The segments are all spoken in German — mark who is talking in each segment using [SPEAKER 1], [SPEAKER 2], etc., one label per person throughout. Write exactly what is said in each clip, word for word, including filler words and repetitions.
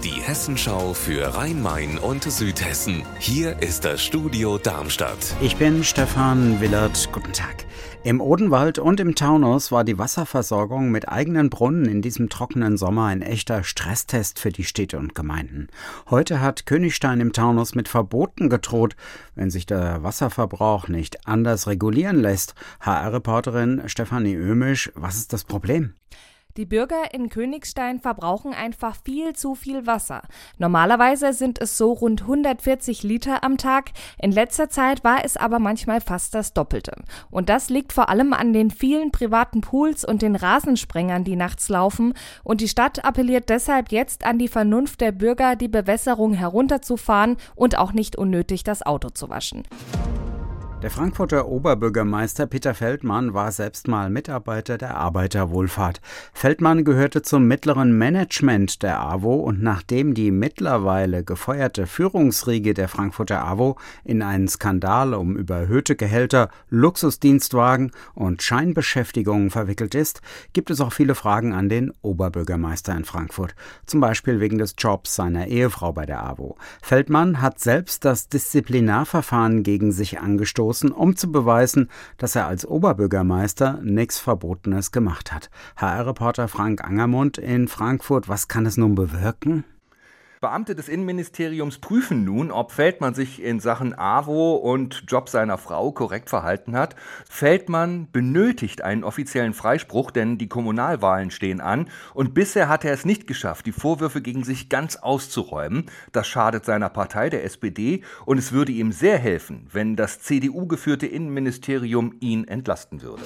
[SPEAKER 1] Die Hessenschau für Rhein-Main und Südhessen. Hier ist das Studio Darmstadt.
[SPEAKER 2] Ich bin Stefan Willert. Guten Tag. Im Odenwald und im Taunus war die Wasserversorgung mit eigenen Brunnen in diesem trockenen Sommer ein echter Stresstest für die Städte und Gemeinden. Heute hat Königstein im Taunus mit Verboten gedroht, wenn sich der Wasserverbrauch nicht anders regulieren lässt. H R-Reporterin Stefanie Ömisch, was ist das Problem?
[SPEAKER 3] Die Bürger in Königstein verbrauchen einfach viel zu viel Wasser. Normalerweise sind es so rund hundertvierzig Liter am Tag. In letzter Zeit war es aber manchmal fast das Doppelte. Und das liegt vor allem an den vielen privaten Pools und den Rasensprengern, die nachts laufen. Und die Stadt appelliert deshalb jetzt an die Vernunft der Bürger, die Bewässerung herunterzufahren und auch nicht unnötig das Auto zu waschen.
[SPEAKER 2] Der Frankfurter Oberbürgermeister Peter Feldmann war selbst mal Mitarbeiter der Arbeiterwohlfahrt. Feldmann gehörte zum mittleren Management der AWO und nachdem die mittlerweile gefeuerte Führungsriege der Frankfurter AWO in einen Skandal um überhöhte Gehälter, Luxusdienstwagen und Scheinbeschäftigungen verwickelt ist, gibt es auch viele Fragen an den Oberbürgermeister in Frankfurt. Zum Beispiel wegen des Jobs seiner Ehefrau bei der AWO. Feldmann hat selbst das Disziplinarverfahren gegen sich angestoßen, um zu beweisen, dass er als Oberbürgermeister nichts Verbotenes gemacht hat. H R-Reporter Frank Angermund in Frankfurt, was kann es nun bewirken?
[SPEAKER 4] Beamte des Innenministeriums prüfen nun, ob Feldmann sich in Sachen AWO und Job seiner Frau korrekt verhalten hat. Feldmann benötigt einen offiziellen Freispruch, denn die Kommunalwahlen stehen an. Und bisher hat er es nicht geschafft, die Vorwürfe gegen sich ganz auszuräumen. Das schadet seiner Partei, der S P D. Und es würde ihm sehr helfen, wenn das C D U-geführte Innenministerium ihn entlasten würde.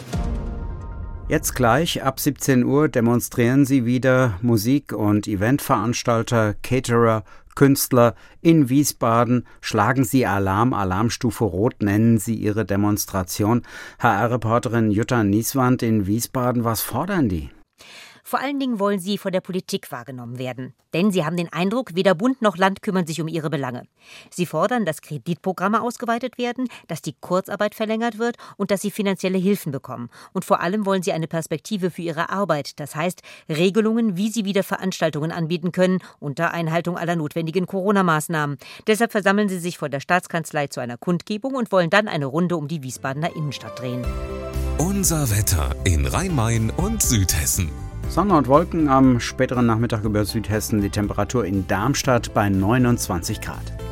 [SPEAKER 2] Jetzt gleich ab siebzehn Uhr demonstrieren sie wieder Musik- und Eventveranstalter, Caterer, Künstler in Wiesbaden. Schlagen sie Alarm, Alarmstufe Rot nennen sie ihre Demonstration. H R-Reporterin Jutta Nieswand in Wiesbaden, was fordern die?
[SPEAKER 5] Vor allen Dingen wollen sie von der Politik wahrgenommen werden. Denn sie haben den Eindruck, weder Bund noch Land kümmern sich um ihre Belange. Sie fordern, dass Kreditprogramme ausgeweitet werden, dass die Kurzarbeit verlängert wird und dass sie finanzielle Hilfen bekommen. Und vor allem wollen sie eine Perspektive für ihre Arbeit. Das heißt, Regelungen, wie sie wieder Veranstaltungen anbieten können, unter Einhaltung aller notwendigen Corona-Maßnahmen. Deshalb versammeln sie sich vor der Staatskanzlei zu einer Kundgebung und wollen dann eine Runde um die Wiesbadener Innenstadt drehen.
[SPEAKER 1] Unser Wetter in Rhein-Main und Südhessen.
[SPEAKER 2] Sonne und Wolken am späteren Nachmittag über Südhessen, die Temperatur in Darmstadt bei neunundzwanzig Grad.